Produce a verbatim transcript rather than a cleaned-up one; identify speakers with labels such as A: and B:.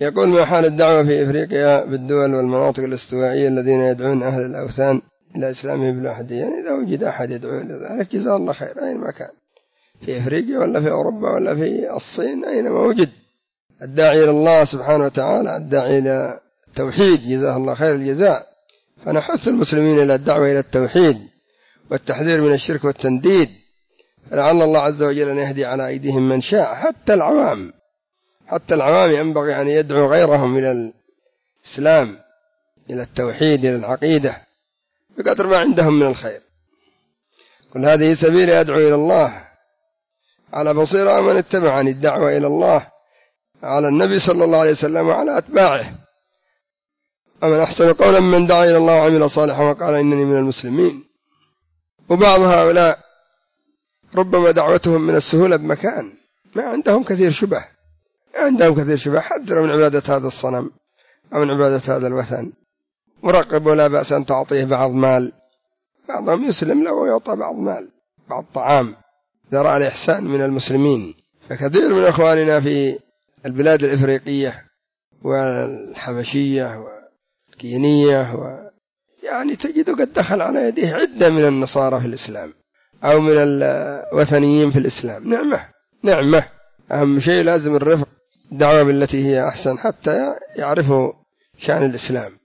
A: يقول: ما حال الدعوة في إفريقيا بالدول والمناطق الاستوائية الذين يدعون أهل الأوثان إلى إسلامهم بالوحدية؟ يعني إذا وجد أحد يدعو لذلك جزاه الله خير، أين ما كان، في إفريقيا ولا في أوروبا ولا في الصين، أينما وجد الداعي إلى الله سبحانه وتعالى، الداعي إلى التوحيد، جزاه الله خير الجزاء. فنحث المسلمين إلى الدعوة إلى التوحيد والتحذير من الشرك والتنديد، فلعل الله عز وجل أن يهدي على أيديهم من شاء. حتى العوام حتى العوام ينبغي أن يدعو غيرهم إلى الإسلام، إلى التوحيد، إلى العقيدة، بقدر ما عندهم من الخير. قل هذه سبيلي أدعو إلى الله على بصيرة من اتبعني، الدعوة إلى الله على النبي صلى الله عليه وسلم وعلى أتباعه. ومن أحسن قولا من دعا إلى الله وعمل صالحا وقال إنني من المسلمين. وبعض هؤلاء ربما دعوتهم من السهولة بمكان، ما عندهم كثير شبه عندهم كثير شبه حذروا من عبادة هذا الصنم أو من عبادة هذا الوثن. ورقب ولا بأس أن تعطيه بعض مال، بعضهم يسلم له ويعطى بعض مال، بعض طعام، إذا رأى الإحسان من المسلمين. فكثير من أخواننا في البلاد الإفريقية والحبشية والكينية و... يعني تجد قد دخل على يديه عدة من النصارى في الإسلام أو من الوثنيين في الإسلام. نعمة نعمة أهم شيء لازم الرفق، دعوة بالتي هي أحسن حتى يعرفوا شأن الإسلام.